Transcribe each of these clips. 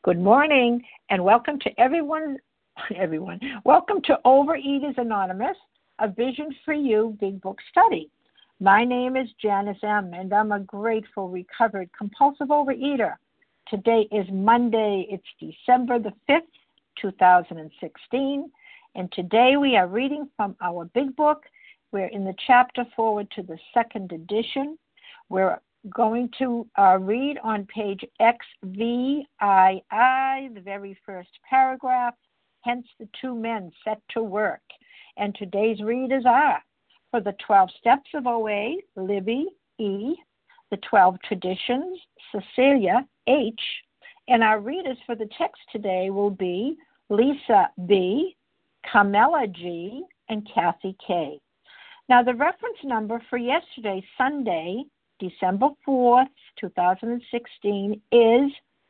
Good morning, and welcome to everyone. Everyone, welcome to Overeaters Anonymous, a Vision for You Big Book study. My name is Janice M., and I'm a grateful, recovered, compulsive overeater. Today is Monday. It's December the 5th, 2016, and today we are reading from our Big Book. We're in the chapter forward to the second edition. We're going to read on page XVII, the very first paragraph, hence the two men set to work. And today's readers are, for the 12 Steps of OA, Libby E., the 12 Traditions, Cecilia H., and our readers for the text today will be Lisa B., Carmela G., and Kathy K. Now, the reference number for yesterday, Sunday, December 4th, 2016, is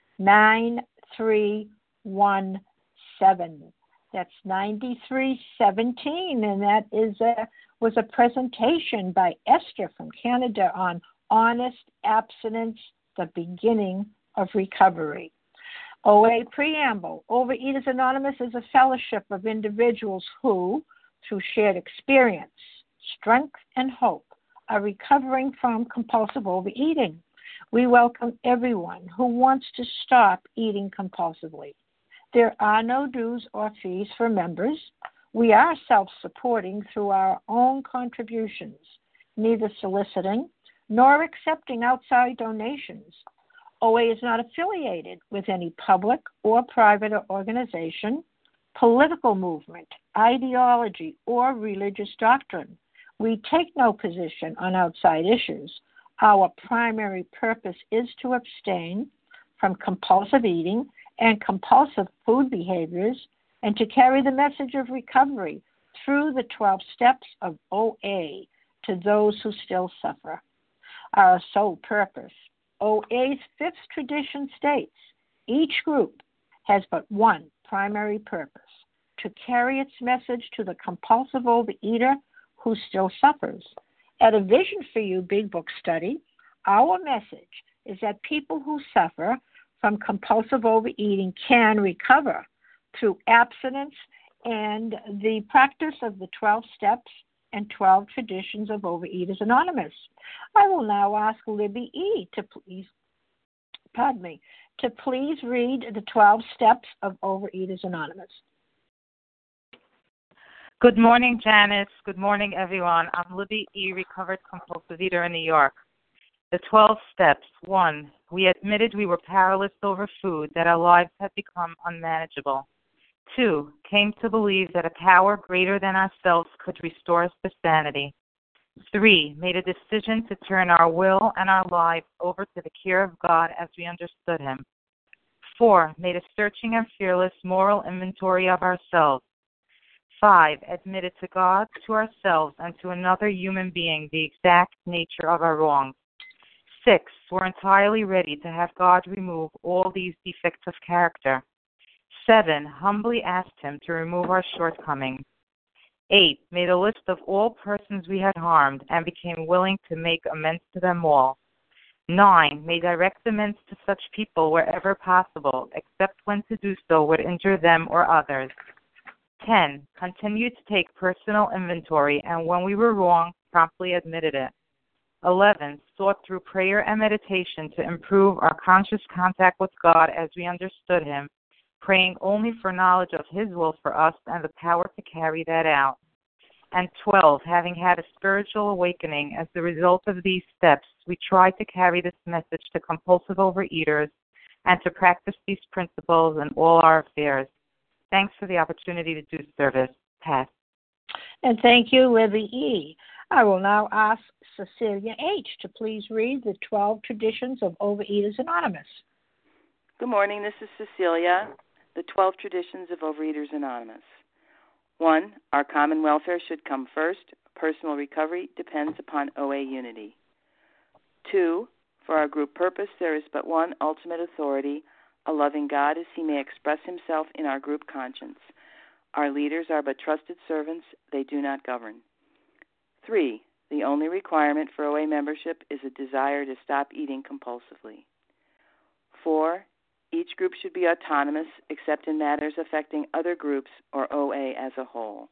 9317. That's 9317, and that was a presentation by Esther from Canada on honest abstinence, the beginning of recovery. OA Preamble. Overeaters Anonymous is a fellowship of individuals who, through shared experience, strength, and hope, are recovering from compulsive overeating. We welcome everyone who wants to stop eating compulsively. There are no dues or fees for members. We are self-supporting through our own contributions, neither soliciting nor accepting outside donations. OA is not affiliated with any public or private organization, political movement, ideology, or religious doctrine. We take no position on outside issues. Our primary purpose is to abstain from compulsive eating and compulsive food behaviors and to carry the message of recovery through the 12 steps of OA to those who still suffer. Our sole purpose. OA's fifth tradition states each group has but one primary purpose, to carry its message to the compulsive overeater who still suffers. At a Vision for You Big Book study, our message is that people who suffer from compulsive overeating can recover through abstinence and the practice of the 12 steps and 12 traditions of Overeaters Anonymous. I will now ask Libby E. to please read the 12 steps of Overeaters Anonymous. Good morning, Janice. Good morning, everyone. I'm Libby E., recovered compulsive eater in New York. The 12 steps. 1. We admitted we were powerless over food, that our lives had become unmanageable. 2. Came to believe that a power greater than ourselves could restore us to sanity. 3. Made a decision to turn our will and our lives over to the care of God as we understood Him. 4. Made a searching and fearless moral inventory of ourselves. 5. Admitted to God, to ourselves, and to another human being the exact nature of our wrongs. 6. We're entirely ready to have God remove all these defects of character. 7. Humbly asked Him to remove our shortcomings. 8. Made a list of all persons we had harmed and became willing to make amends to them all. 9. Made direct amends to such people wherever possible, except when to do so would injure them or others. 10. Continued to take personal inventory, and when we were wrong, promptly admitted it. 11. Sought through prayer and meditation to improve our conscious contact with God as we understood Him, praying only for knowledge of His will for us and the power to carry that out. And 12. Having had a spiritual awakening as the result of these steps, we try to carry this message to compulsive overeaters and to practice these principles in all our affairs. Thanks for the opportunity to do service. Pass. And thank you, Libby E. I will now ask Cecilia H. to please read the 12 Traditions of Overeaters Anonymous. Good morning. This is Cecilia, the 12 Traditions of Overeaters Anonymous. 1. Our common welfare should come first. Personal recovery depends upon OA unity. 2. For our group purpose, there is but one ultimate authority, a loving God as He may express Himself in our group conscience. Our leaders are but trusted servants. They do not govern. 3. The only requirement for OA membership is a desire to stop eating compulsively. 4. Each group should be autonomous except in matters affecting other groups or OA as a whole.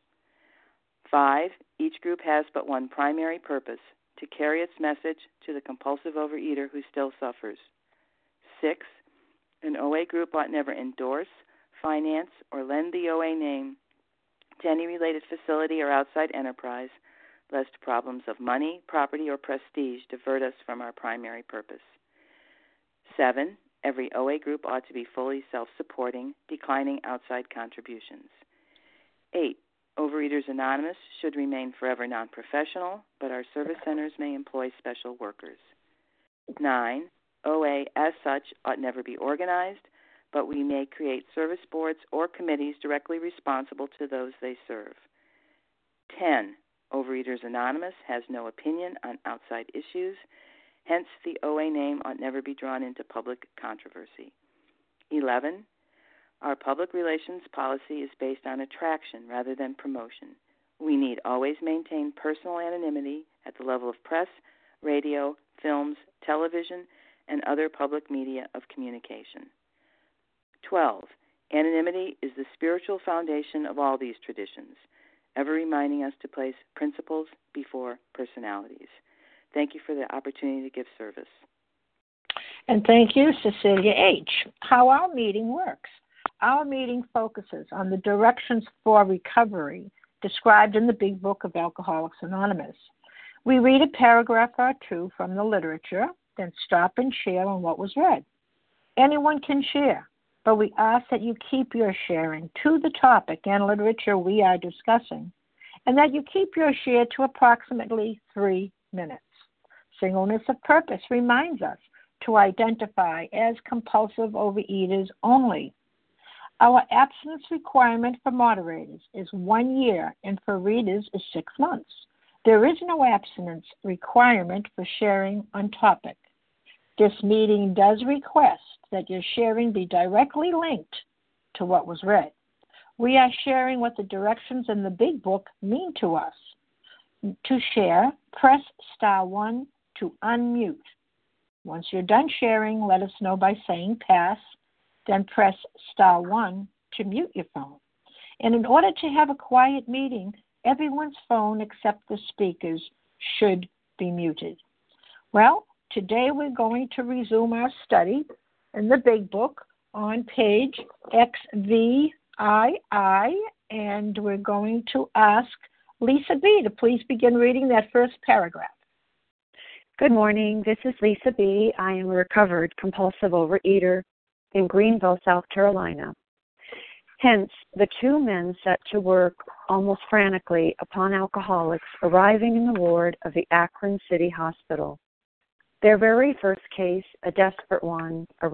5, each group has but one primary purpose, to carry its message to the compulsive overeater who still suffers. 6, an OA group ought never endorse, finance, or lend the OA name to any related facility or outside enterprise, lest problems of money, property, or prestige divert us from our primary purpose. 7, every OA group ought to be fully self-supporting, declining outside contributions. 8, Overeaters Anonymous should remain forever non-professional, but our service centers may employ special workers. 9, OA as such ought never be organized, but we may create service boards or committees directly responsible to those they serve. 10, Overeaters Anonymous has no opinion on outside issues, hence the OA name ought never be drawn into public controversy. 11, our public relations policy is based on attraction rather than promotion. We need always maintain personal anonymity at the level of press, radio, films, television, and other public media of communication. 12, anonymity is the spiritual foundation of all these traditions, ever reminding us to place principles before personalities. Thank you for the opportunity to give service. And thank you, Cecilia H. How our meeting works. Our meeting focuses on the directions for recovery described in the Big Book of Alcoholics Anonymous. We read a paragraph or two from the literature, then stop and share on what was read. Anyone can share, but we ask that you keep your sharing to the topic and literature we are discussing, and that you keep your share to approximately 3 minutes. Singleness of purpose reminds us to identify as compulsive overeaters only. Our abstinence requirement for moderators is 1 year, and for readers is 6 months. There is no abstinence requirement for sharing on topic. This meeting does request that your sharing be directly linked to what was read. We are sharing what the directions in the Big Book mean to us. To share, press *1 to unmute. Once you're done sharing, let us know by saying pass, then press *1 to mute your phone. And in order to have a quiet meeting, everyone's phone except the speaker's should be muted. Well, today we're going to resume our study in the Big Book on page XVII, and we're going to ask Lisa B. to please begin reading that first paragraph. Good morning. This is Lisa B. I am a recovered compulsive overeater in Greenville, South Carolina. Hence, the two men set to work almost frantically upon alcoholics arriving in the ward of the Akron City Hospital. Their very first case, a desperate one, Their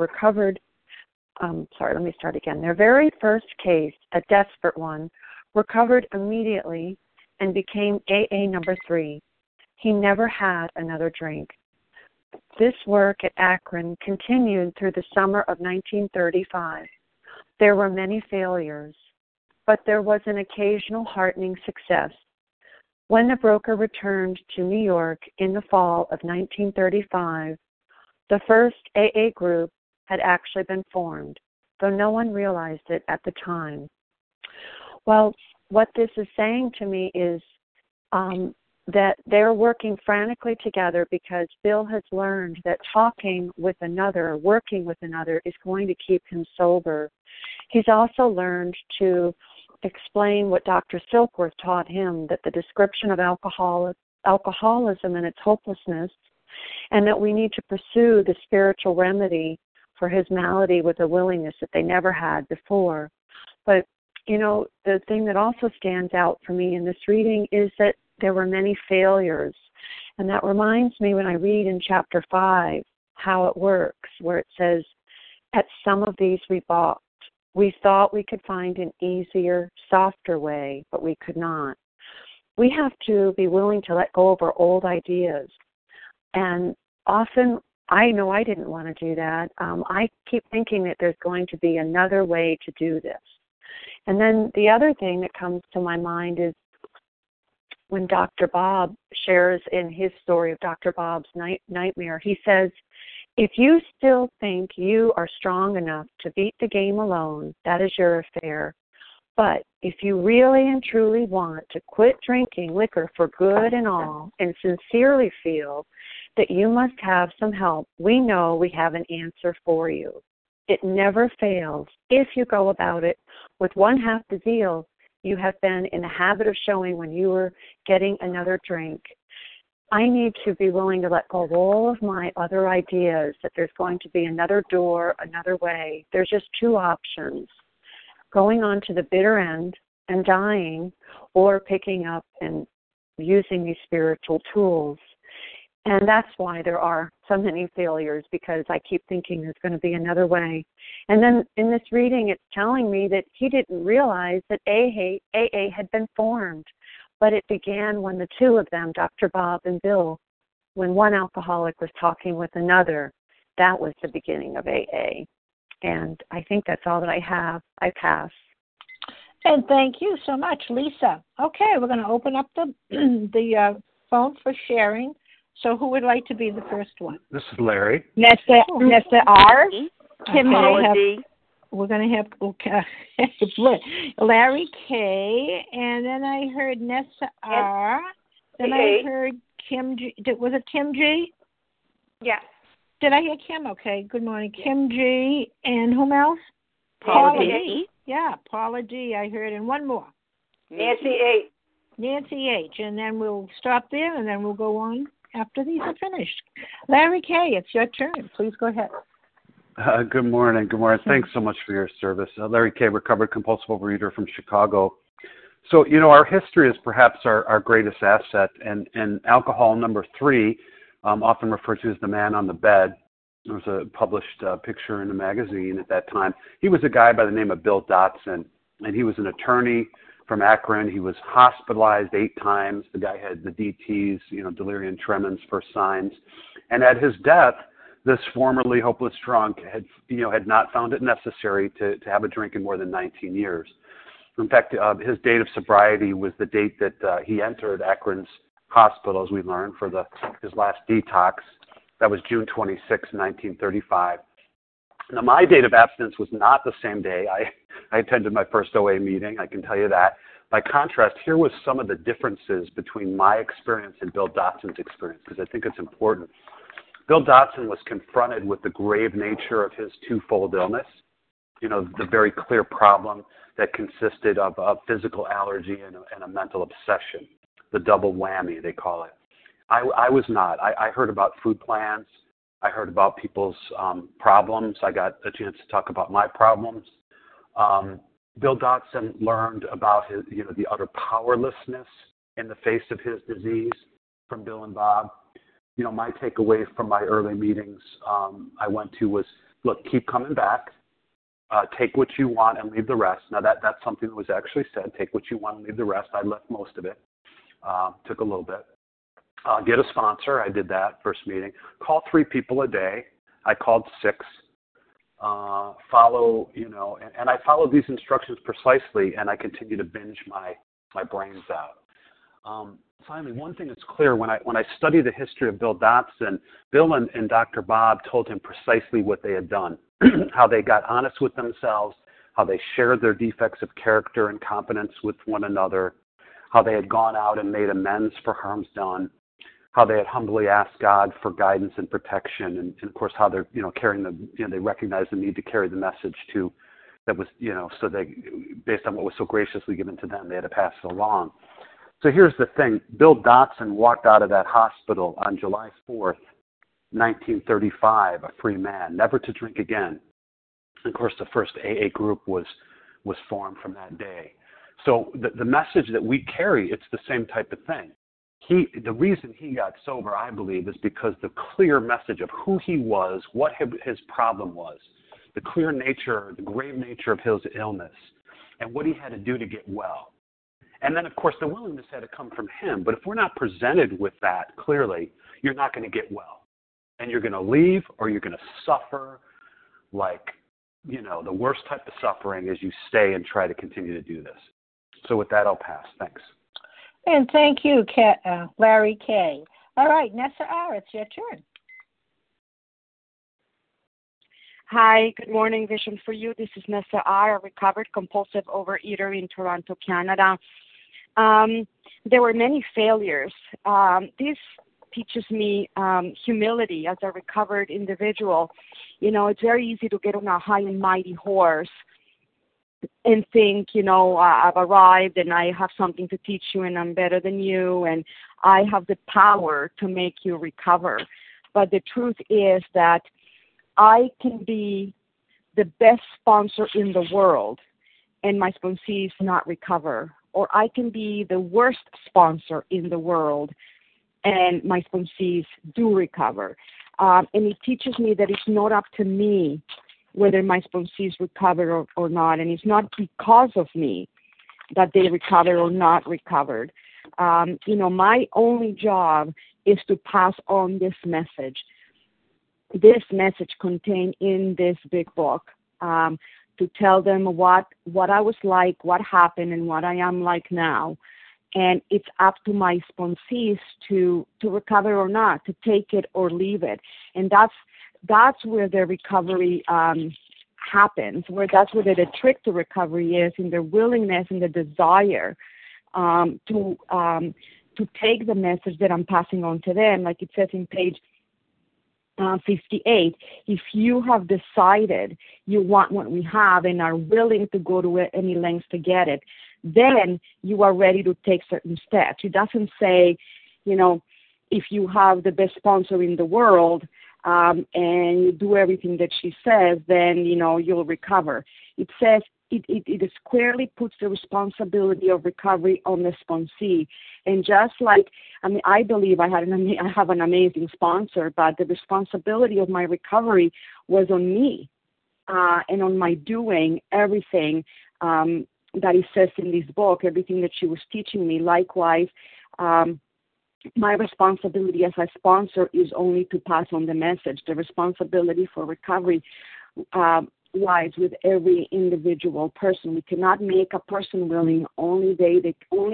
very first case, a desperate one, recovered immediately and became AA number 3. He never had another drink. This work at Akron continued through the summer of 1935. There were many failures, but there was an occasional heartening success. When the broker returned to New York in the fall of 1935, the first AA group had actually been formed, though no one realized it at the time. Well, what this is saying to me is that they're working frantically together because Bill has learned that talking with another, working with another, is going to keep him sober. He's also learned to explain what Dr. Silkworth taught him, that the description of alcoholism and its hopelessness, and that we need to pursue the spiritual remedy for his malady with a willingness that they never had before. But, the thing that also stands out for me in this reading is that there were many failures. And that reminds me when I read in chapter 5 how it works, where it says, at some of these we balked. We thought we could find an easier, softer way, but we could not. We have to be willing to let go of our old ideas. And often, I know I didn't want to do that. I keep thinking that there's going to be another way to do this. And then the other thing that comes to my mind is when Dr. Bob shares in his story of Dr. Bob's nightmare, he says, If you still think you are strong enough to beat the game alone, that is your affair. But if you really and truly want to quit drinking liquor for good and all, and sincerely feel that you must have some help, we know we have an answer for you. It never fails if you go about it with one half the zeal you have been in the habit of showing when you were getting another drink. I need to be willing to let go of all of my other ideas that there's going to be another door, another way. There's just two options: going on to the bitter end and dying, or picking up and using these spiritual tools. And that's why there are so many failures, because I keep thinking there's going to be another way. And then in this reading, it's telling me that he didn't realize that AA had been formed. But it began when the two of them, Dr. Bob and Bill, when one alcoholic was talking with another, that was the beginning of AA. And I think that's all that I have. I pass. And thank you so much, Lisa. Okay, we're going to open up the phone for sharing. So who would like to be the first one? This is Larry. Nessa R. Kim Paula D. We're going to have Larry K. And then I heard Nessa R. Then I heard Kim G. Was it Kim G? Yes. Did I hear Kim? Okay, good morning. Kim G. And whom else? Paula D. Yeah, Paula D. I heard. And one more. Nancy H. Nancy H. And then we'll stop there, and then we'll go on after these are finished. Larry K., it's your turn. Please go ahead. Good morning. Good morning. Thanks so much for your service. Larry K., recovered compulsive overeater from Chicago. So, our history is perhaps our greatest asset, and alcohol number 3, often referred to as the man on the bed. There was a published picture in a magazine at that time. He was a guy by the name of Bill Dotson, and he was an attorney from Akron. He was hospitalized 8 times. The guy had the DTs, delirium tremens, first signs. And at his death, this formerly hopeless drunk had not found it necessary to have a drink in more than 19 years. In fact, his date of sobriety was the date that he entered Akron's hospital, as we learned, for his last detox. That was June 26, 1935. Now, my date of abstinence was not the same day. I attended my first OA meeting, I can tell you that. By contrast, here was some of the differences between my experience and Bill Dotson's experience, because I think it's important. Bill Dotson was confronted with the grave nature of his twofold illness, the very clear problem that consisted of a physical allergy and a mental obsession, the double whammy, they call it. I was not. I heard about food plans. I heard about people's problems. I got a chance to talk about my problems. Bill Dotson learned about his, the utter powerlessness in the face of his disease from Bill and Bob. My takeaway from my early meetings I went to was, look, keep coming back. Take what you want and leave the rest. Now, that's something that was actually said. Take what you want and leave the rest. I left most of it. Took a little bit. Get a sponsor. I did that first meeting. Call 3 people a day. I called 6. Follow, and I followed these instructions precisely, and I continue to binge my brains out. Finally, one thing is clear. When I study the history of Bill Dotson, Bill and Dr. Bob told him precisely what they had done, how they got honest with themselves, how they shared their defects of character and competence with one another, how they had gone out and made amends for harms done, how they had humbly asked God for guidance and protection, and of course how they're carrying they recognized the need to carry the message to that was so they, based on what was so graciously given to them, they had to pass it along. So here's the thing: Bill Dotson walked out of that hospital on July 4th, 1935, a free man, never to drink again. And of course, the first AA group was formed from that day. So the message that we carry, it's the same type of thing. The reason he got sober, I believe, is because the clear message of who he was, what his problem was, the clear nature, the grave nature of his illness, and what he had to do to get well. And then, of course, the willingness had to come from him. But if we're not presented with that clearly, you're not going to get well. And you're going to leave, or you're going to suffer like, the worst type of suffering is you stay and try to continue to do this. So with that, I'll pass. Thanks. And thank you, Larry K. All right, Nessa R., it's your turn. Hi, good morning, Vision for You. This is Nessa R., a recovered compulsive overeater in Toronto, Canada. There were many failures. This teaches me humility as a recovered individual. You know, it's very easy to get on a high and mighty horse and think, you know, I've arrived and I have something to teach you and I'm better than you and I have the power to make you recover. But the truth is that I can be the best sponsor in the world and my sponsees not recover. Or I can be the worst sponsor in the world and my sponsees do recover. And it teaches me that it's not up to me whether my sponsees recover or not. And it's not because of me that they recover or not recovered. You know, my only job is to pass on this message contained in this big book, to tell them what I was like, what happened, and what I am like now. And it's up to my sponsees to recover or not, to take it or leave it. And that's where the recovery happens, that's where the trick to recovery is, in their willingness and the desire to take the message that I'm passing on to them. Like it says in page 58, if you have decided you want what we have and are willing to go to any lengths to get it, then you are ready to take certain steps. It doesn't say, you know, if you have the best sponsor in the world and you do everything that she says, then, you know, you'll recover. It says it squarely puts the responsibility of recovery on the sponsee. And just like, I mean, I believe I have an amazing sponsor, but the responsibility of my recovery was on me and on my doing everything that it says in this book, everything that she was teaching me. Likewise, my responsibility as a sponsor is only to pass on the message. The responsibility for recovery lies with every individual person. We cannot make a person willing. Only they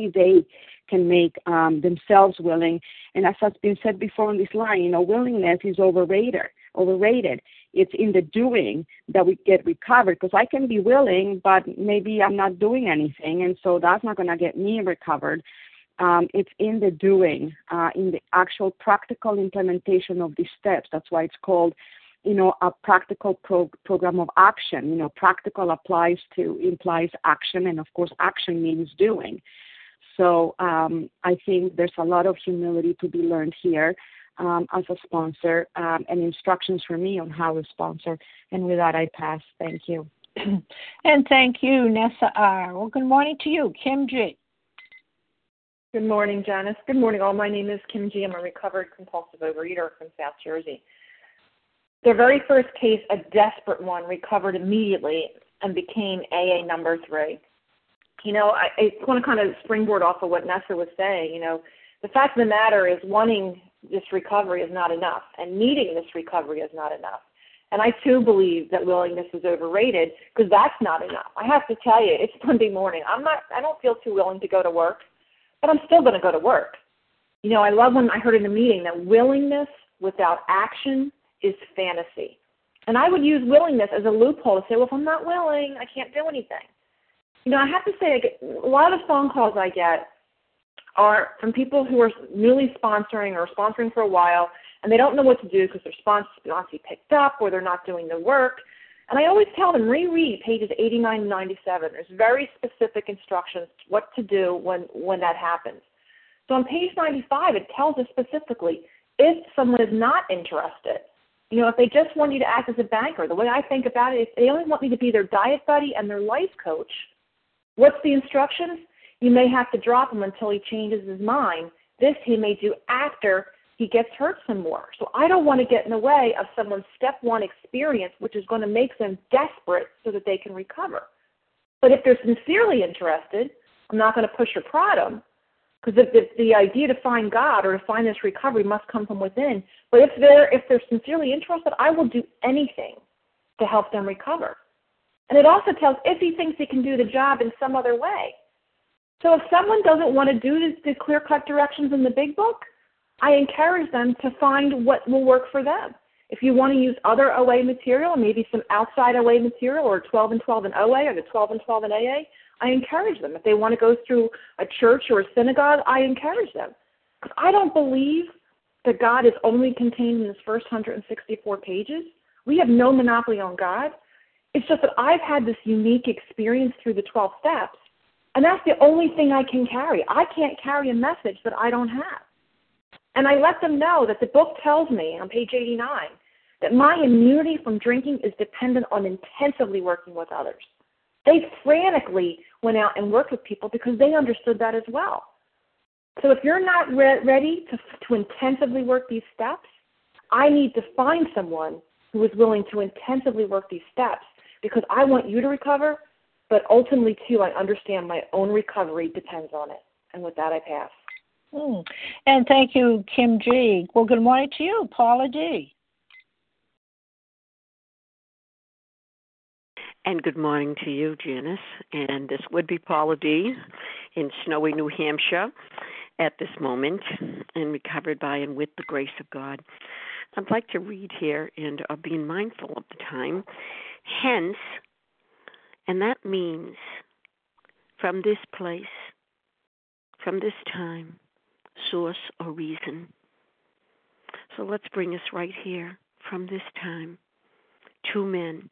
can make themselves willing. And as has been said before on this line, you know, willingness is overrated. It's in the doing that we get recovered, because I can be willing, but maybe I'm not doing anything, and so that's not going to get me recovered. It's in the doing, in the actual practical implementation of these steps. That's why it's called, you know, a practical program of action. You know, practical implies action, and of course action means doing. So I think there's a lot of humility to be learned here as a sponsor, and instructions for me on how to sponsor. And with that, I pass. Thank you. And thank you, Nessa R. Well, good morning to you, Kim G. Good morning, Janice. Good morning, all. My name is Kim G. I'm a recovered compulsive overeater from South Jersey. Their very first case, a desperate one, recovered immediately and became AA number 3. You know, I want to kind of springboard off of what Nessa was saying. You know, the fact of the matter is wanting this recovery is not enough, and needing this recovery is not enough. And I, too, believe that willingness is overrated, because that's not enough. I have to tell you, it's Monday morning. I don't feel too willing to go to work, but I'm still going to go to work. You know, I love when I heard in a meeting that willingness without action is fantasy. And I would use willingness as a loophole to say, well, if I'm not willing, I can't do anything. You know, I have to say, a lot of the phone calls I get are from people who are newly sponsoring or sponsoring for a while, and they don't know what to do because their sponsor picked up or they're not doing the work. And I always tell them, reread pages 89 and 97. There's very specific instructions what to do when that happens. So on page 95, it tells us specifically if someone is not interested. You know, if they just want you to act as a banker, the way I think about it is they only want me to be their diet buddy and their life coach. What's the instructions? You may have to drop him until he changes his mind. This he may do after he gets hurt some more. So I don't want to get in the way of someone's step one experience, which is going to make them desperate so that they can recover. But if they're sincerely interested, I'm not going to push or prod them, because the idea to find God or to find this recovery must come from within. But if they're sincerely interested, I will do anything to help them recover. And it also tells if he thinks he can do the job in some other way. So if someone doesn't want to do the clear-cut directions in the big book, I encourage them to find what will work for them. If you want to use other OA material, maybe some outside OA material or 12 and 12 in OA or the 12 and 12 in AA, I encourage them. If they want to go through a church or a synagogue, I encourage them. Because I don't believe that God is only contained in this first 164 pages. We have no monopoly on God. It's just that I've had this unique experience through the 12 steps, and that's the only thing I can carry. I can't carry a message that I don't have. And I let them know that the book tells me on page 89 that my immunity from drinking is dependent on intensively working with others. They frantically went out and worked with people because they understood that as well. So if you're not ready to intensively work these steps, I need to find someone who is willing to intensively work these steps because I want you to recover, but ultimately, too, I understand my own recovery depends on it. And with that, I pass. And thank you, Kim G. Well, good morning to you, Paula D. And good morning to you, Janice. And this would be Paula D. in snowy New Hampshire at this moment, and recovered by and with the grace of God. I'd like to read here and being mindful of the time. Hence, and that means from this place, from this time, source or reason. So let's bring us right here from this time. Two men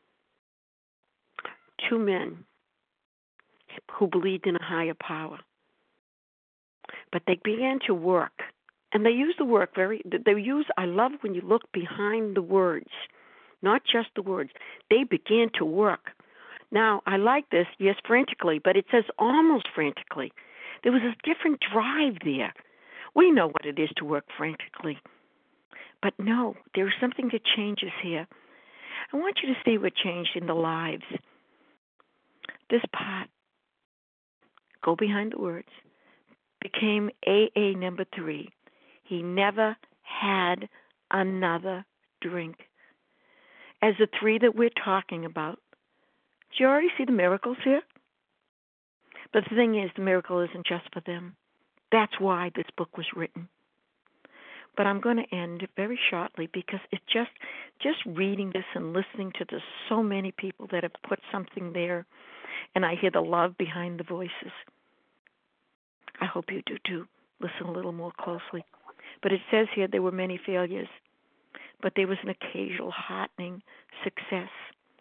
who believed in a higher power. But they began to work, and they use the work I love when you look behind the words, not just the words. They began to work. Now, I like this, yes, frantically, but it says almost frantically. There was a different drive there. We know what it is to work frantically. But no, there's something that changes here. I want you to see what changed in the lives. This part, go behind the words, became AA number 3. He never had another drink. As the 3 that we're talking about, do you already see the miracles here? But the thing is, the miracle isn't just for them. That's why this book was written. But I'm going to end very shortly because it's just reading this and listening to the so many people that have put something there, and I hear the love behind the voices. I hope you do too. Listen a little more closely. But it says here there were many failures, but there was an occasional heartening success.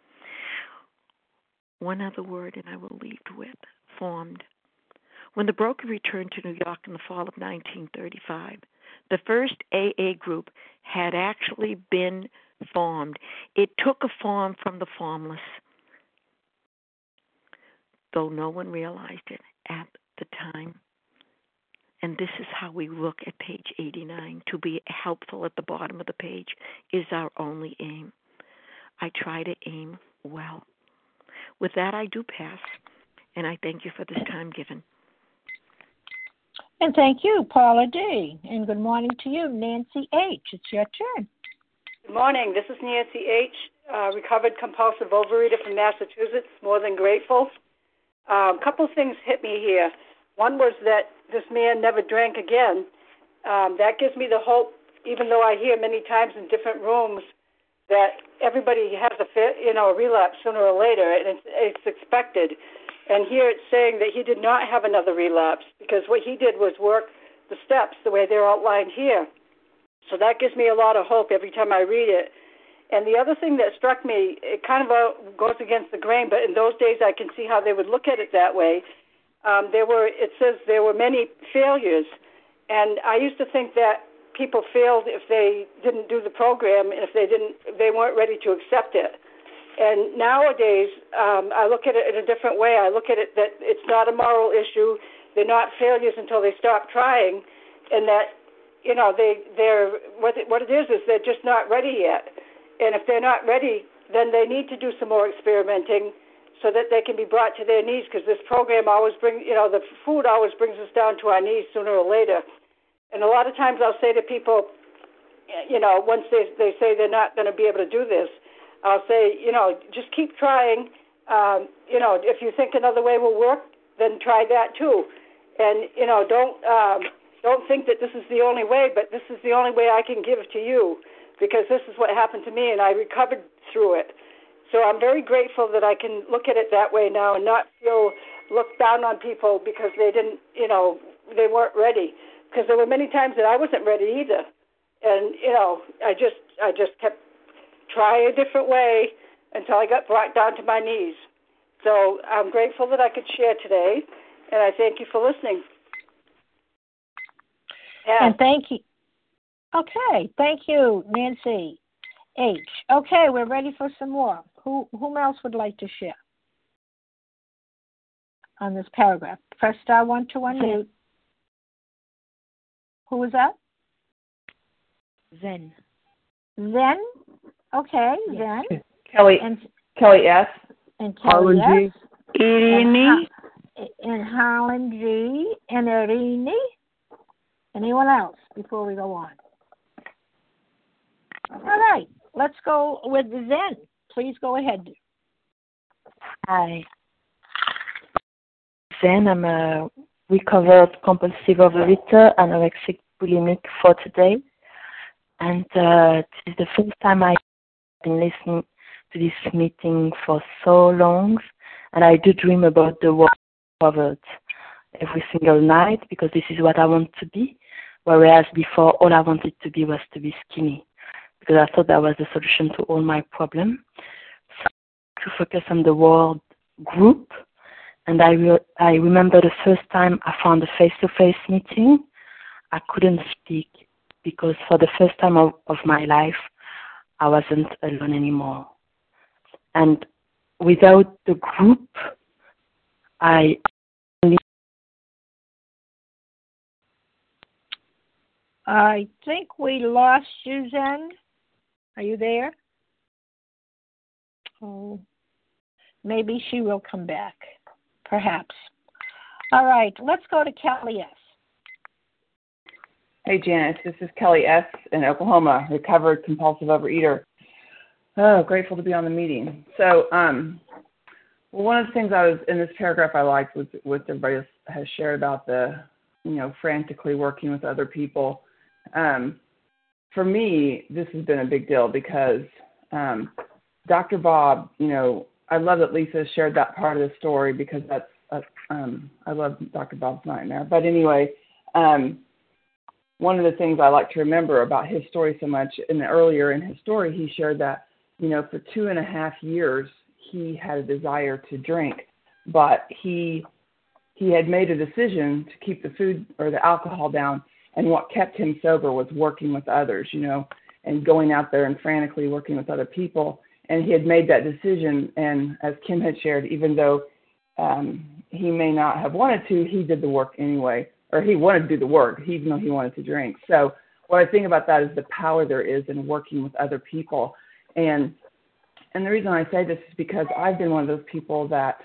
One other word, and I will leave with, formed. When the broker returned to New York in the fall of 1935, the first AA group had actually been formed. It took a form from the formless, though no one realized it at the time. And this is how we look at page 89. To be helpful at the bottom of the page is our only aim. I try to aim well. With that, I do pass, and I thank you for this time given. And thank you, Paula D. And good morning to you, Nancy H. It's your turn. Good morning. This is Nancy H., recovered compulsive overeater from Massachusetts, more than grateful. A couple things hit me here. One was that this man never drank again. That gives me the hope, even though I hear many times in different rooms that everybody has a relapse sooner or later, and it's expected. And here it's saying that he did not have another relapse because what he did was work the steps the way they're outlined here. So that gives me a lot of hope every time I read it. And the other thing that struck me, it kind of goes against the grain, but in those days I can see how they would look at it that way. It says there were many failures, and I used to think that people failed if they didn't do the program, and if they weren't ready to accept it. And nowadays, I look at it in a different way. I look at it that it's not a moral issue. They're not failures until they stop trying, and that they're what it is they're just not ready yet. And if they're not ready, then they need to do some more experimenting so that they can be brought to their knees, because this program always the food always brings us down to our knees sooner or later. And a lot of times I'll say to people, once they say they're not going to be able to do this, I'll say, just keep trying. If you think another way will work, then try that too. And, don't think that this is the only way, but this is the only way I can give to you. because this is what happened to me, and I recovered through it. So I'm very grateful that I can look at it that way now and not feel looked down on people because they didn't, they weren't ready. Because there were many times that I wasn't ready either, and I just kept trying a different way until I got brought down to my knees. So I'm grateful that I could share today, and I thank you for listening. Yeah. And thank you. Okay, thank you, Nancy H. Okay, we're ready for some more. Whom else would like to share on this paragraph? Press star 1 to unmute. Who was that? Zen. Zen? Okay, yes. Zen. Kelly S. And Kelly S. Irini. And Harlan G. And Irini. Anyone else before we go on? All right, let's go with Zen. Please go ahead. Hi. Zen, I'm a recovered compulsive overeater, anorexic bulimic for today. And this is the first time I've been listening to this meeting for so long. And I do dream about the word recovered every single night because this is what I want to be. Whereas before, all I wanted to be was to be skinny because I thought that was the solution to all my problems. So to focus on the word group. And I remember the first time I found a face-to-face meeting, I couldn't speak because for the first time of my life, I wasn't alone anymore. And without the group, I think we lost you, Zen. Are you there? Oh, maybe she will come back. Perhaps. All right, let's go to Kelly S. Hey, Janice, this is Kelly S. in Oklahoma, recovered compulsive overeater. Oh, grateful to be on the meeting. So, one of the things I was in this paragraph I liked was what everybody has shared about the, frantically working with other people. For me, this has been a big deal because Dr. Bob, I love that Lisa shared that part of the story because I love Dr. Bob's nightmare. But anyway, one of the things I like to remember about his story so much, earlier in his story, he shared that, for 2.5 years, he had a desire to drink, but he had made a decision to keep the food or the alcohol down, and what kept him sober was working with others, and going out there and frantically working with other people. And he had made that decision, and as Kim had shared, even though he may not have wanted to, he did the work anyway, or he wanted to do the work, even though he wanted to drink. So what I think about that is the power there is in working with other people. And the reason I say this is because I've been one of those people that,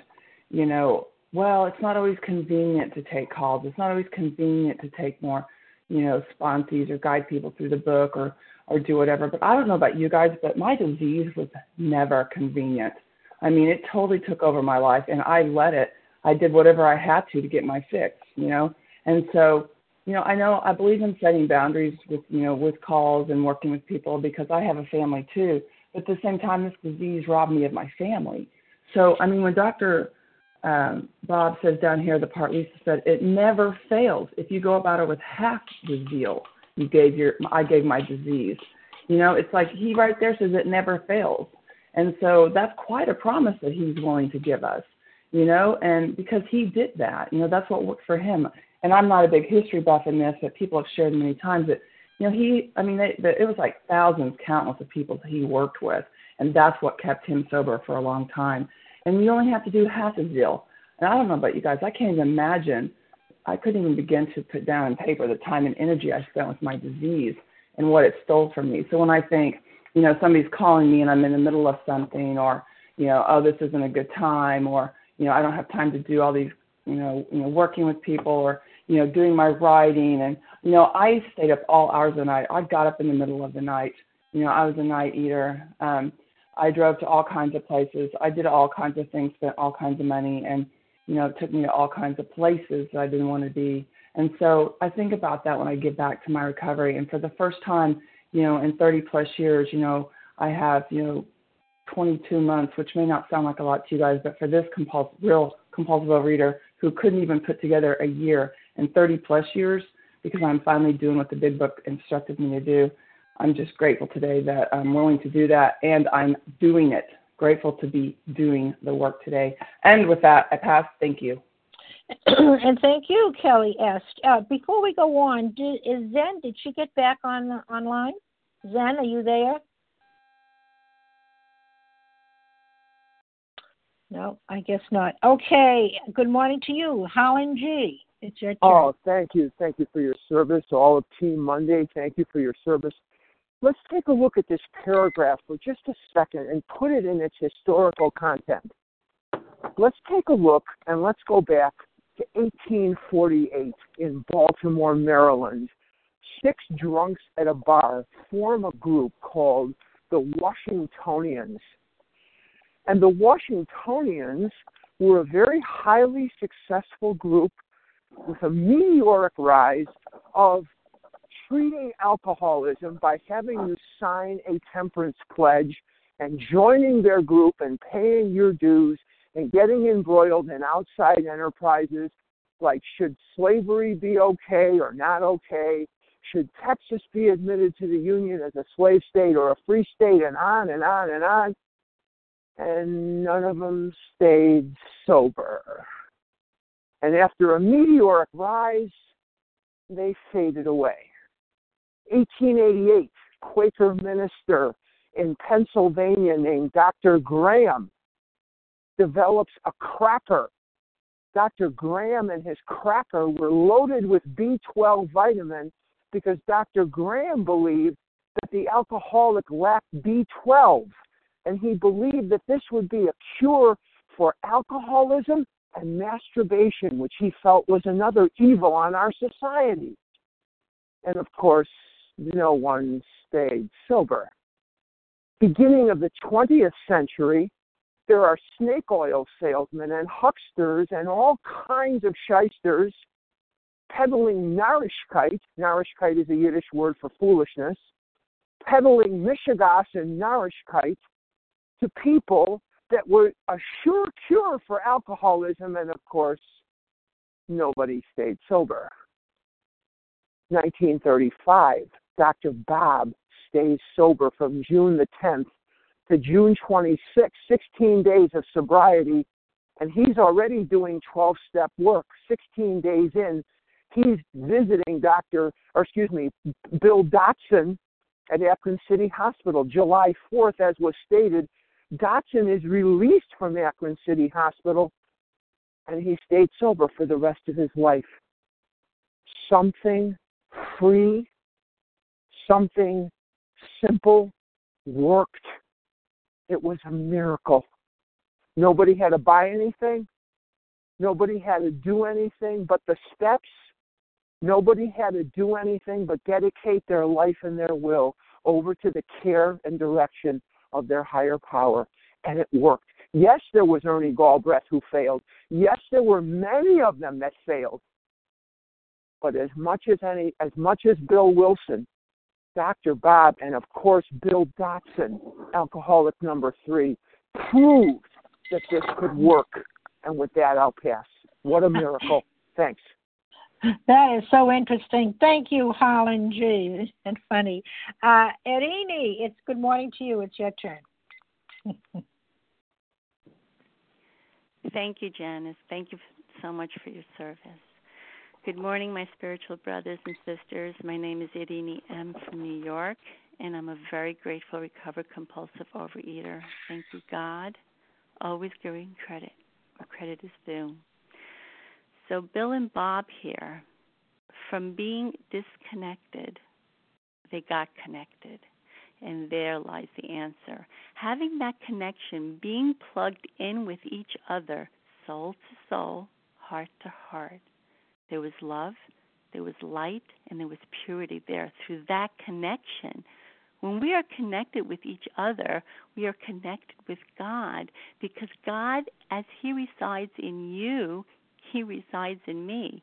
it's not always convenient to take calls. It's not always convenient to take more, sponsees or guide people through the book or do whatever. But I don't know about you guys, but my disease was never convenient. I mean, it totally took over my life, and I let it. I did whatever I had to get my fix, And so, I believe in setting boundaries with calls and working with people because I have a family too. But at the same time, this disease robbed me of my family. So, when Dr. Bob says down here, the part Lisa said, it never fails. If you go about it with half the zeal I gave my disease. It's like he right there says it never fails. And so that's quite a promise that he's willing to give us, and because he did that, that's what worked for him. And I'm not a big history buff in this, but people have shared many times that, it was like thousands, countless of people that he worked with, and that's what kept him sober for a long time. And you only have to do half the zeal. And I don't know about you guys, I can't even imagine, I couldn't even begin to put down on paper the time and energy I spent with my disease and what it stole from me. So when I think, somebody's calling me and I'm in the middle of something, or, this isn't a good time, or, I don't have time to do all these, working with people, or, doing my writing. And, I stayed up all hours of the night. I got up in the middle of the night. I was a night eater. I drove to all kinds of places. I did all kinds of things, spent all kinds of money, and, it took me to all kinds of places that I didn't want to be. And so I think about that when I get back to my recovery. And for the first time, in 30 plus years, I have, 22 months, which may not sound like a lot to you guys, but for this real compulsive overeater who couldn't even put together a year in 30 plus years, because I'm finally doing what the big book instructed me to do, I'm just grateful today that I'm willing to do that, and I'm doing it. Grateful to be doing the work today. And with that, I pass. Thank you. And thank you, Kelly S. Before we go on, is Zen, did she get back online? Zen, are you there? No, I guess not. Okay, good morning to you. Holland G., it's your turn. Oh, thank you. Thank you for your service. All of Team Monday, thank you for your service. Let's take a look at this paragraph for just a second and put it in its historical content. Let's take a look and let's go back to 1848 in Baltimore, Maryland. 6 drunks at a bar form a group called the Washingtonians. And the Washingtonians were a very highly successful group with a meteoric rise of treating alcoholism by having you sign a temperance pledge and joining their group and paying your dues and getting embroiled in outside enterprises like should slavery be okay or not okay, should Texas be admitted to the Union as a slave state or a free state, and on and on and on. And none of them stayed sober. And after a meteoric rise, they faded away. 1888, Quaker minister in Pennsylvania named Dr. Graham develops a cracker. Dr. Graham and his cracker were loaded with B12 vitamin because Dr. Graham believed that the alcoholic lacked B12. And he believed that this would be a cure for alcoholism and masturbation, which he felt was another evil on our society. And of course, no one stayed sober. Beginning of the 20th century, there are snake oil salesmen and hucksters and all kinds of shysters peddling Narishkeit. Narishkeit is a Yiddish word for foolishness. Peddling Mishigas and Narishkeit to people that were a sure cure for alcoholism, and of course, nobody stayed sober. 1935, Dr. Bob stays sober from June the 10th to June 26th, 16 days of sobriety, and he's already doing 12-step work. 16 days in, he's visiting Bill Dotson at Akron City Hospital. July 4th, as was stated, Dotson is released from Akron City Hospital, and he stayed sober for the rest of his life. Something free, something simple worked. It was a miracle. Nobody had to buy anything. Nobody had to do anything but the steps. Nobody had to do anything but dedicate their life and their will over to the care and direction of their higher power, and it worked. Yes, there was Ernie Galbraith who failed. Yes, there were many of them that failed. But as much as Bill Wilson, Dr. Bob, and of course Bill Dotson, alcoholic number 3, proved that this could work. And with that, I'll pass. What a miracle. Thanks. That is so interesting. Thank you, Holland G. And funny. Irini, it's good morning to you. It's your turn. Thank you, Janice. Thank you so much for your service. Good morning, my spiritual brothers and sisters. My name is Irini M. from New York, and I'm a very grateful, recovered, compulsive overeater. Thank you, God. Always giving credit where credit is due. So Bill and Bob here, from being disconnected, they got connected. And there lies the answer. Having that connection, being plugged in with each other, soul to soul, heart to heart. There was love, there was light, and there was purity there through that connection. When we are connected with each other, we are connected with God, because God, as He resides in you, He resides in me.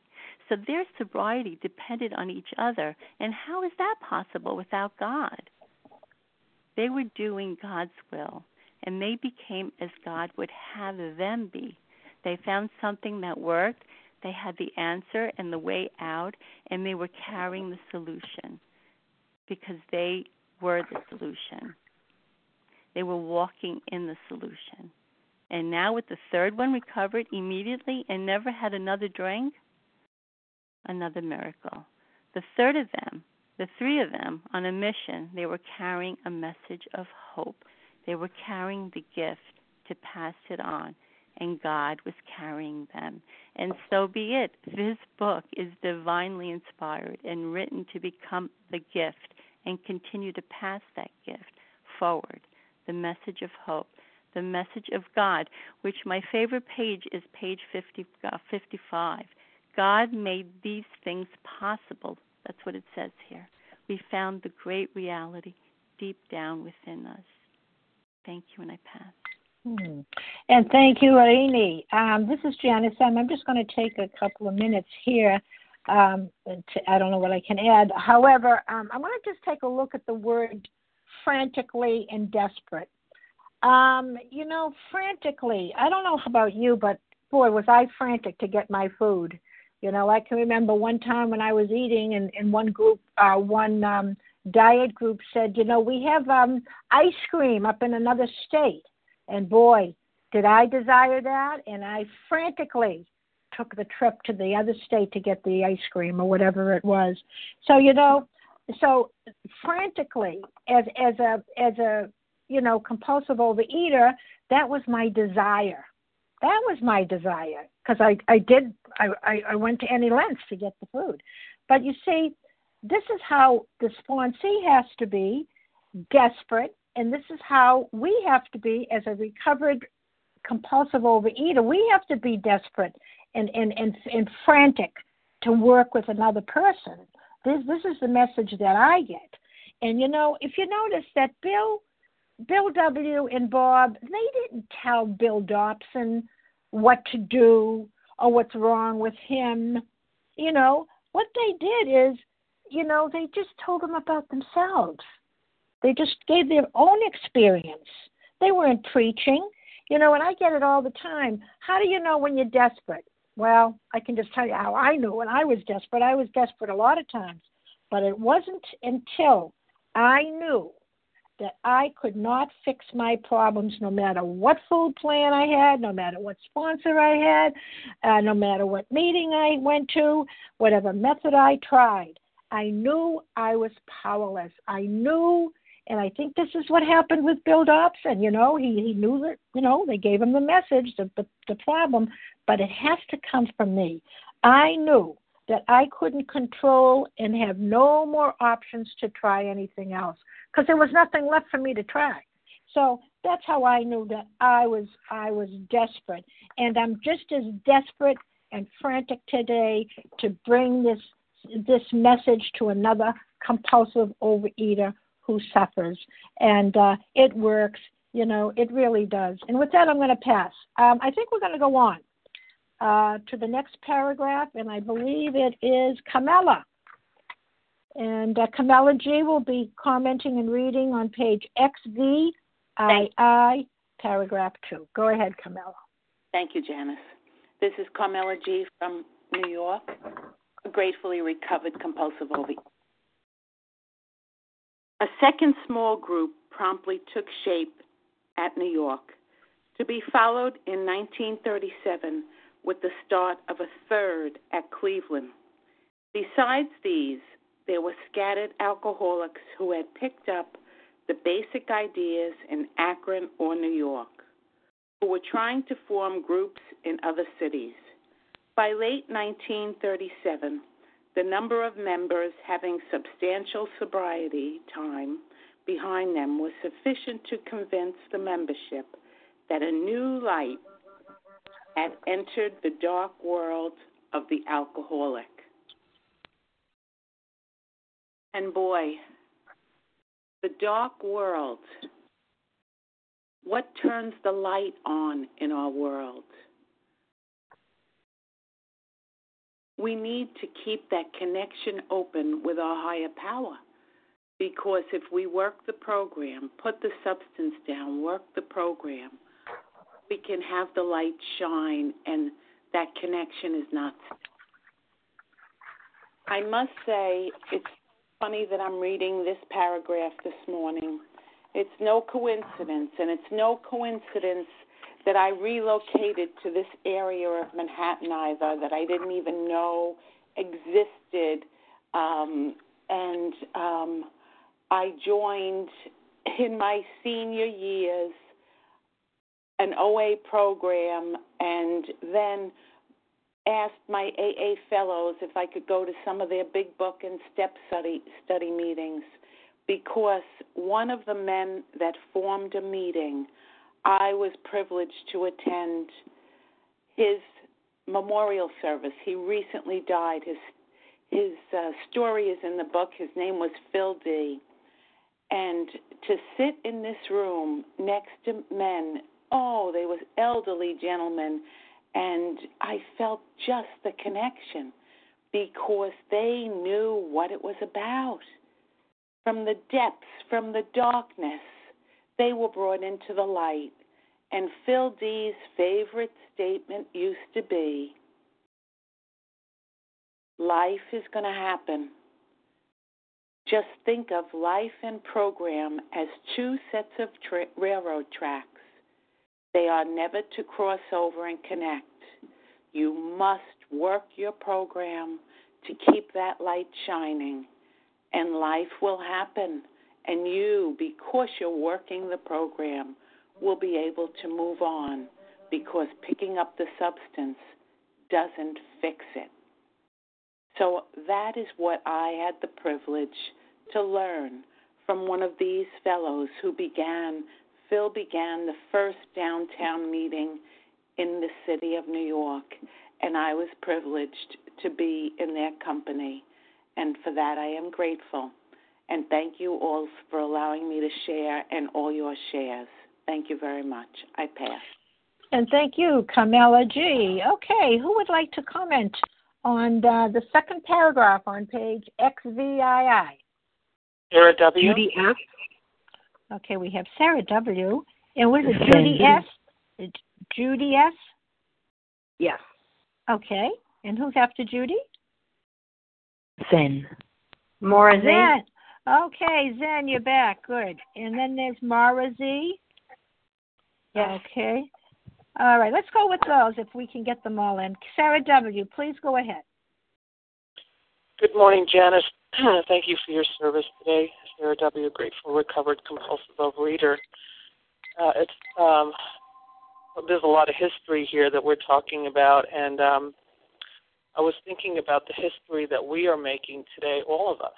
So their sobriety depended on each other. And how is that possible without God? They were doing God's will, and they became as God would have them be. They found something that worked. They had the answer and the way out, and they were carrying the solution because they were the solution. They were walking in the solution. And now with the third one recovered immediately and never had another drink, another miracle. The third of them, the three of them on a mission, they were carrying a message of hope. They were carrying the gift to pass it on, and God was carrying them. And so be it. This book is divinely inspired and written to become the gift and continue to pass that gift forward, the message of hope, the message of God, which my favorite page is page 55. God made these things possible. That's what it says here. We found the great reality deep down within us. Thank you, and I pass. And thank you, Irini. This is Janice. I'm just going to take a couple of minutes here. I don't know what I can add. However, I want to just take a look at the word frantically and desperate. Frantically, I don't know about you, but boy, was I frantic to get my food. I can remember one time when I was eating, and one group, diet group said, we have ice cream up in another state. And boy, did I desire that. And I frantically took the trip to the other state to get the ice cream or whatever it was. So, so frantically, as a compulsive overeater, that was my desire. That was my desire, because I went to any lengths to get the food. But you see, this is how the sponsee has to be, desperate, and this is how we have to be as a recovered compulsive overeater. We have to be desperate and frantic to work with another person. This is the message that I get. And, if you notice that Bill W. and Bob, they didn't tell Bill Dobson what to do or what's wrong with him. What they did is, they just told him about themselves. They just gave their own experience. They weren't preaching. And I get it all the time. How do you know when you're desperate? Well, I can just tell you how I knew when I was desperate. I was desperate a lot of times. But it wasn't until I knew that I could not fix my problems no matter what food plan I had, no matter what sponsor I had, no matter what meeting I went to, whatever method I tried. I knew I was powerless. I knew, and I think this is what happened with Bill Dobson. He knew that, they gave him the message, the problem, but it has to come from me. I knew that I couldn't control and have no more options to try anything else, because there was nothing left for me to try. So that's how I knew that I was desperate. And I'm just as desperate and frantic today to bring this message to another compulsive overeater who suffers. And it works, it really does. And with that, I'm going to pass. I think we're going to go on to the next paragraph, and I believe it is Carmela. And Carmela G. will be commenting and reading on page XVII, paragraph 2. Go ahead, Carmela. Thank you, Janice. This is Carmela G. from New York, a gratefully recovered compulsive overeater. A second small group promptly took shape at New York, to be followed in 1937 with the start of a third at Cleveland. Besides these, there were scattered alcoholics who had picked up the basic ideas in Akron or New York, who were trying to form groups in other cities. By late 1937, the number of members having substantial sobriety time behind them was sufficient to convince the membership that a new light had entered the dark world of the alcoholic. And boy, the dark world, what turns the light on in our world? we need to keep that connection open with our higher power. Because if we work the program, put the substance down, work the program, we can have the light shine, and that connection is not. I must say, it's funny that I'm reading this paragraph this morning. It's no coincidence, and it's no coincidence that I relocated to this area of Manhattan either, that I didn't even know existed, and I joined in my senior years an OA program, and then asked my AA fellows if I could go to some of their big book and step study meetings, because one of the men that formed a meeting, I was privileged to attend his memorial service. He recently died. His story is in the book. His name was Phil D. And to sit in this room next to men, they were elderly gentlemen, and I felt just the connection because they knew what it was about. From the depths, from the darkness, they were brought into the light. And Phil D's favorite statement used to be, life is going to happen. Just think of life and program as two sets of railroad tracks. They are never to cross over and connect. You must work your program to keep that light shining, and life will happen. And you, because you're working the program, will be able to move on, because picking up the substance doesn't fix it. So that is what I had the privilege to learn from one of these fellows who Phil began the first downtown meeting in the city of New York, and I was privileged to be in their company, and for that I am grateful. And thank you all for allowing me to share and all your shares. Thank you very much. I pass. And thank you, Carmela G. Okay, who would like to comment on the second paragraph on page XVII? Sarah W. Judy F. Okay, we have Sarah W. And was it Judy S? Judy S? Yes. Okay. And who's after Judy? Zen. Mara Z. Zen. Okay, Zen, you're back. Good. And then there's Mara Z. Yes. Okay. All right, let's go with those if we can get them all in. Sarah W., please go ahead. Good morning, Janice. Thank you for your service today. Sarah W., grateful, recovered, compulsive overeater. There's a lot of history here that we're talking about, and I was thinking about the history that we are making today, all of us.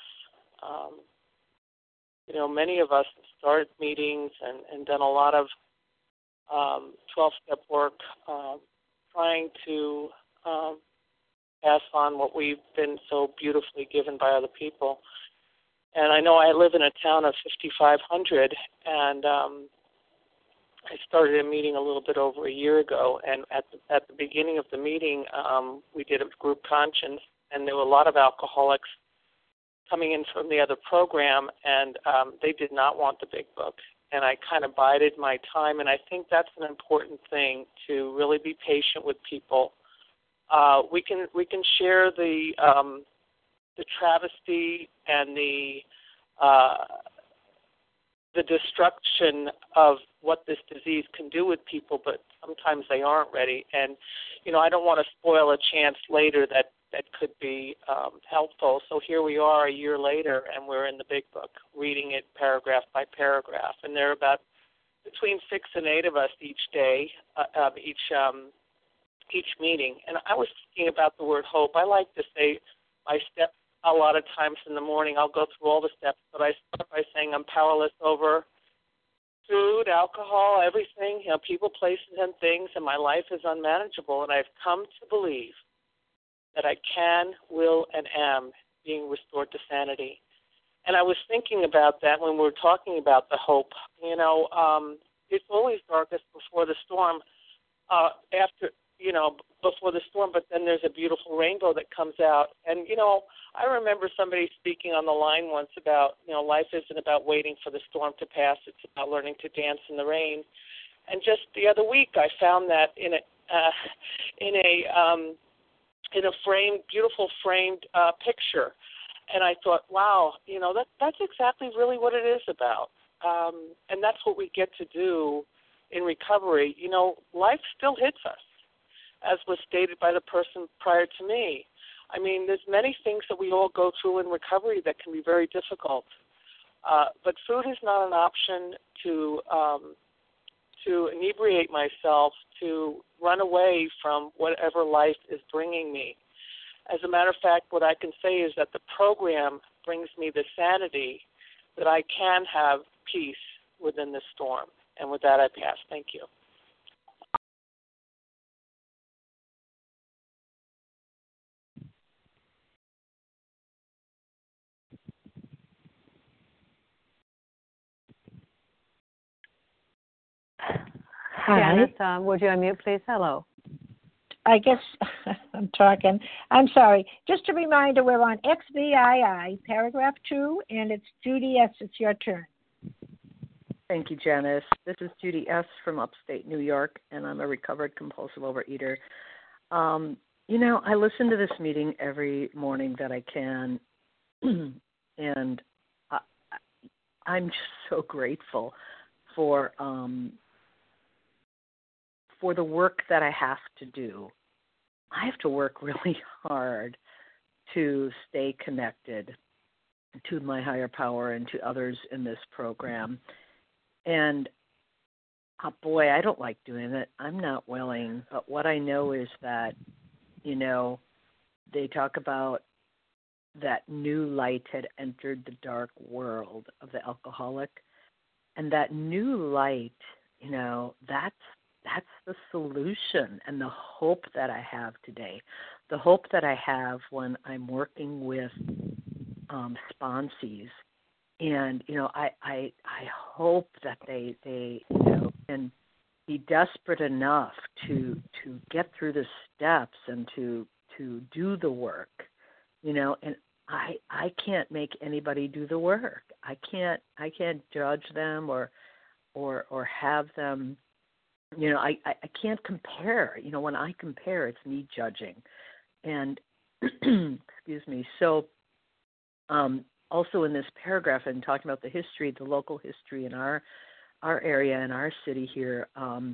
Many of us have started meetings and done a lot of 12-step work, trying to pass on what we've been so beautifully given by other people. And I know I live in a town of 5,500, and I started a meeting a little bit over a year ago, and at the beginning of the meeting, we did a group conscience, and there were a lot of alcoholics coming in from the other program, and they did not want the big book. And I kind of bided my time, and I think that's an important thing, to really be patient with people. We can share the travesty and the destruction of what this disease can do with people, but sometimes they aren't ready. And I don't want to spoil a chance later that could be helpful. So here we are a year later, and we're in the big book, reading it paragraph by paragraph. And there are about between 6 and 8 of us each day, each meeting. And I was thinking about the word hope. I like to say my steps a lot of times in the morning. I'll go through all the steps, but I start by saying I'm powerless over food, alcohol, everything, people, places, and things, and my life is unmanageable. And I've come to believe that I can, will, and am being restored to sanity. And I was thinking about that when we were talking about the hope. It's always darkest before the storm. before the storm, but then there's a beautiful rainbow that comes out. And, I remember somebody speaking on the line once about, life isn't about waiting for the storm to pass. It's about learning to dance in the rain. And just the other week, I found that in a beautiful framed picture. And I thought, wow, that's exactly really what it is about. And that's what we get to do in recovery. Life still hits us, as was stated by the person prior to me. I mean, there's many things that we all go through in recovery that can be very difficult. But food is not an option to inebriate myself, to run away from whatever life is bringing me. As a matter of fact, what I can say is that the program brings me the sanity that I can have peace within the storm. And with that, I pass. Thank you. Hi. Janet, would you unmute, please? Hello. I guess I'm talking. I'm sorry. Just a reminder, we're on XVII, paragraph 2, and it's Judy S. It's your turn. Thank you, Janice. This is Judy S. from upstate New York, and I'm a recovered compulsive overeater. I listen to this meeting every morning that I can, and I'm just so grateful for the work that I have to do. I have to work really hard to stay connected to my higher power and to others in this program. And, boy, I don't like doing it. I'm not willing. But what I know is that, they talk about that new light had entered the dark world of the alcoholic. And that new light, that's the solution and the hope that I have today. The hope that I have when I'm working with sponsees. And, I hope that they can be desperate enough to get through the steps and to do the work, and I can't make anybody do the work. I can't judge them or have them, I can't compare. When I compare, it's me judging. And excuse me. So also in this paragraph, I'm talking about the history, the local history in our area, in our city here.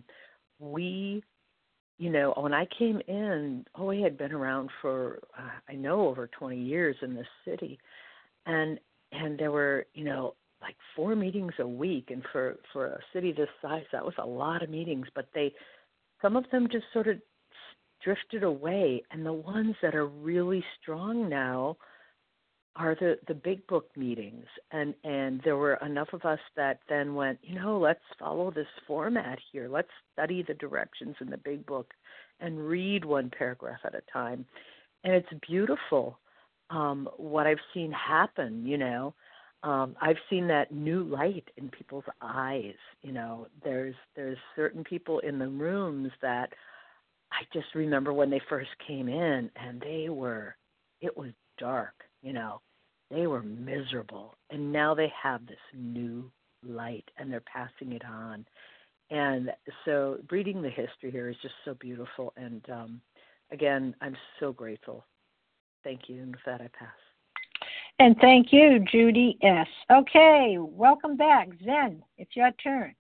We, when I came in, OA had been around for, I know, over 20 years in this city. And there were, like 4 meetings a week. And for a city this size, that was a lot of meetings. But some of them just sort of drifted away. And the ones that are really strong now are the big book meetings. And there were enough of us that then went, let's follow this format here. Let's study the directions in the big book and read one paragraph at a time. And it's beautiful what I've seen happen, I've seen that new light in people's eyes. There's certain people in the rooms that I just remember when they first came in, and it was dark, they were miserable, and now they have this new light, and they're passing it on. And so reading the history here is just so beautiful, and again, I'm so grateful. Thank you, and with that, I pass. And thank you, Judy S. Okay, welcome back. Zen, it's your turn.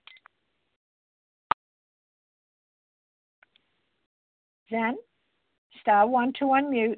Zen, *1 to unmute.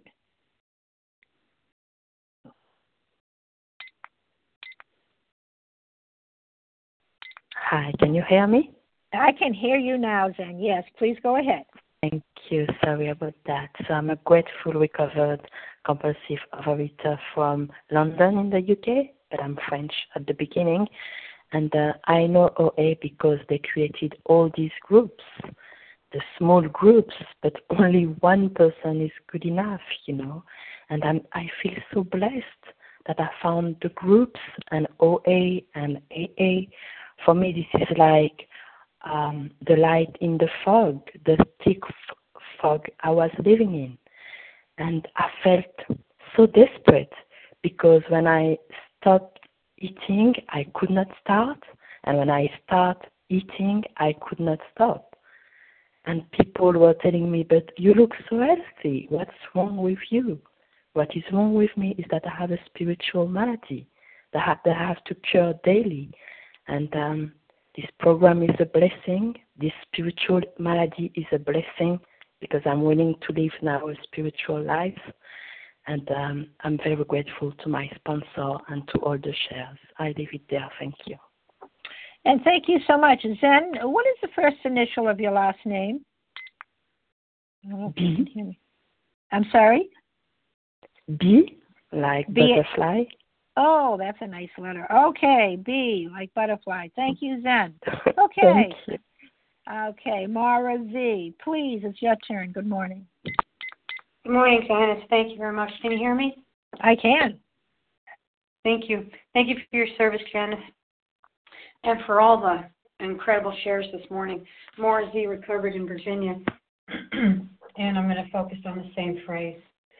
Hi, can you hear me? I can hear you now, Zen. Yes, please go ahead. Thank you. Sorry about that. So I'm a grateful recovered compulsive overeater from London in the UK, but I'm French at the beginning. And I know OA because they created all these groups, the small groups, but only one person is good enough, And I feel so blessed that I found the groups and OA and AA. For me, this is like the light in the fog, the thick fog I was living in. And I felt so desperate because when I stopped eating, I could not start. And when I start eating, I could not stop. And people were telling me, but you look so healthy. What's wrong with you? What is wrong with me is that I have a spiritual malady that I have to cure daily. And this program is a blessing. This spiritual malady is a blessing because I'm willing to live now a spiritual life. And I'm very grateful to my sponsor and to all the shares. I leave it there. Thank you. And thank you so much. Zen, what is the first initial of your last name? I don't know if you can hear me. I'm sorry? B, like B. butterfly. Oh, that's a nice letter. Okay, B, like butterfly. Thank you, Zen. Okay. Thank you. Okay, Mara Z, please, it's your turn. Good morning. Good morning, Janice. Thank you very much. Can you hear me? I can. Thank you. Thank you for your service, Janice, and for all the incredible shares this morning. Mara Z, recovered in Virginia, and I'm going to focus on the same phrase.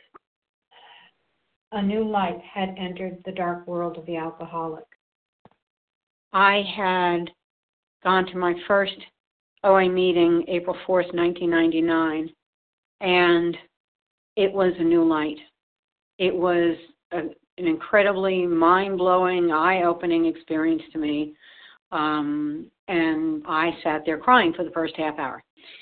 A new light had entered the dark world of the alcoholic. I had gone to my first OA meeting April 4th, 1999, and it was a new light. It was an incredibly mind-blowing, eye-opening experience to me, and I sat there crying for the first half hour.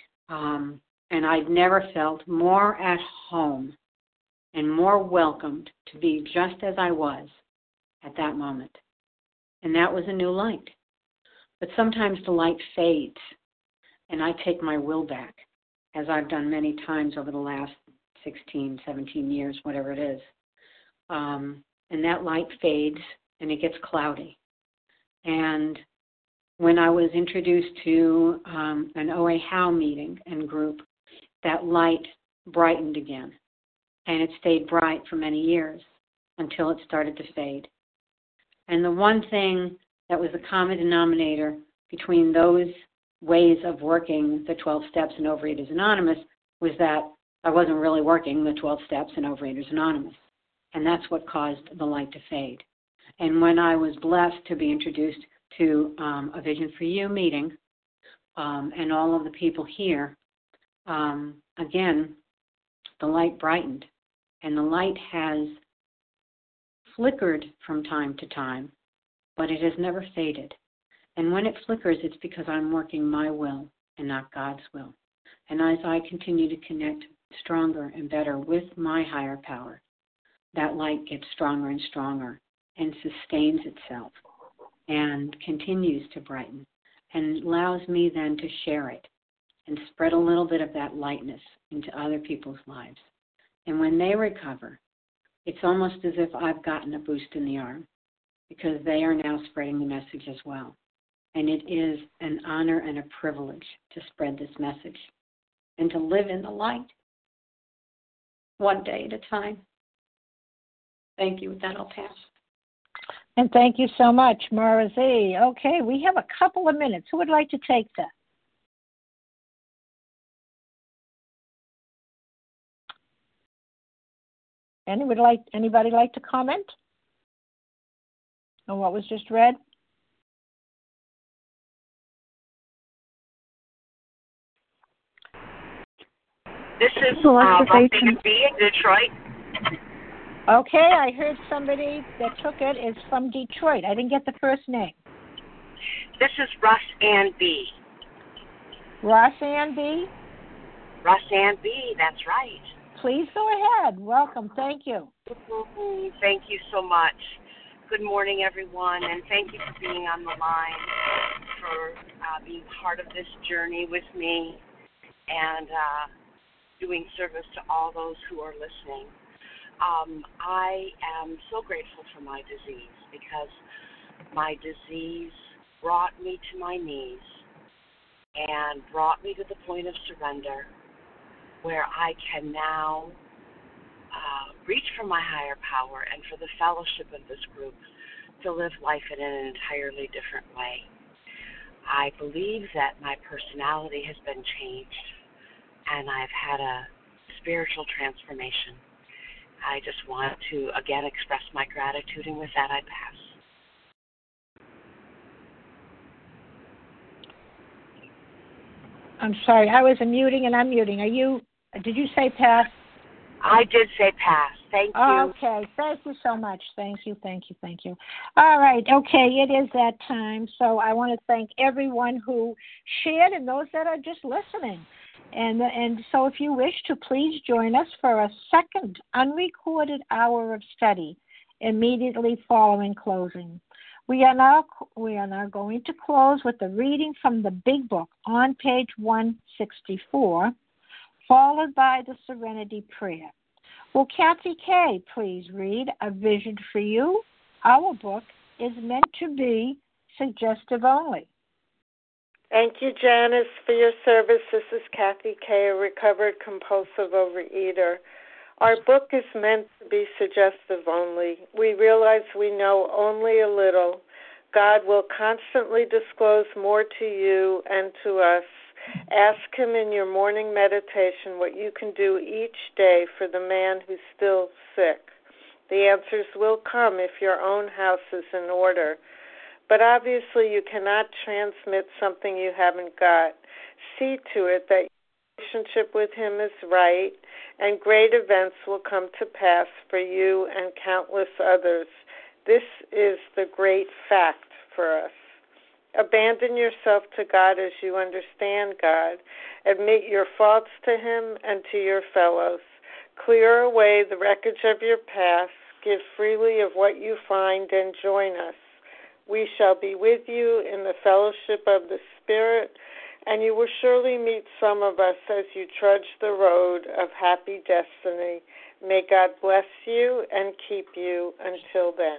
And I'd never felt more at home and more welcomed to be just as I was at that moment. And that was a new light. But sometimes the light fades, and I take my will back, as I've done many times over the last 16, 17 years, whatever it is. And that light fades, and it gets cloudy. And when I was introduced to an OA How meeting and group, that light brightened again. And it stayed bright for many years until it started to fade. And the one thing that was the common denominator between those ways of working the 12 steps in Overeaters Anonymous was that I wasn't really working the 12 steps in Overeaters Anonymous. And that's what caused the light to fade. And when I was blessed to be introduced to a Vision for You meeting, and all of the people here, again, the light brightened. And the light has flickered from time to time, but it has never faded. And when it flickers, it's because I'm working my will and not God's will. And as I continue to connect stronger and better with my higher power, that light gets stronger and stronger and sustains itself and continues to brighten and allows me then to share it and spread a little bit of that lightness into other people's lives. And when they recover, it's almost as if I've gotten a boost in the arm because they are now spreading the message as well. And it is an honor and a privilege to spread this message and to live in the light one day at a time. Thank you. With that, I'll pass. And thank you so much, Mara Z. Okay, we have a couple of minutes. Who would like to take that? Anybody like to comment on what was just read? This is Roxanne B. in Detroit. Okay, I heard somebody that took it is from Detroit. I didn't get the first name. This is Roxanne B. Roxanne B? Roxanne B., that's right. Please go ahead. Welcome. Thank you. Thank you so much. Good morning, everyone, and thank you for being on the line, for being part of this journey with me, and doing service to all those who are listening. I am so grateful for my disease because my disease brought me to my knees and brought me to the point of surrender where I can now reach for my higher power and for the fellowship of this group to live life in an entirely different way. I believe that my personality has been changed. and I've had a spiritual transformation. I just want to, again, express my gratitude, and with that, I pass. I'm sorry, I was muting and unmuting. Did you say pass? I did say pass. Thank you. Okay, thank you so much. Thank you. All right, okay, it is that time. So I want to thank everyone who shared and those that are just listening. And so if you wish to, please join us for a second unrecorded hour of study immediately following closing. We are now going to close with the reading from the Big Book on page 164, followed by the Serenity Prayer. Will Kathy Kay please read A Vision for You? Our book is meant to be suggestive only. Thank you, Janice, for your service. This is Kathy Kay, a recovered compulsive overeater. Our book is meant to be suggestive only. We realize we know only a little. God will constantly disclose more to you and to us. Ask Him in your morning meditation what you can do each day for the man who's still sick. The answers will come if your own house is in order. But obviously you cannot transmit something you haven't got. See to it that your relationship with Him is right, and great events will come to pass for you and countless others. This is the great fact for us. Abandon yourself to God as you understand God. Admit your faults to Him and to your fellows. Clear away the wreckage of your past. Give freely of what you find and join us. We shall be with you in the fellowship of the Spirit, and you will surely meet some of us as you trudge the road of happy destiny. May God bless you and keep you until then.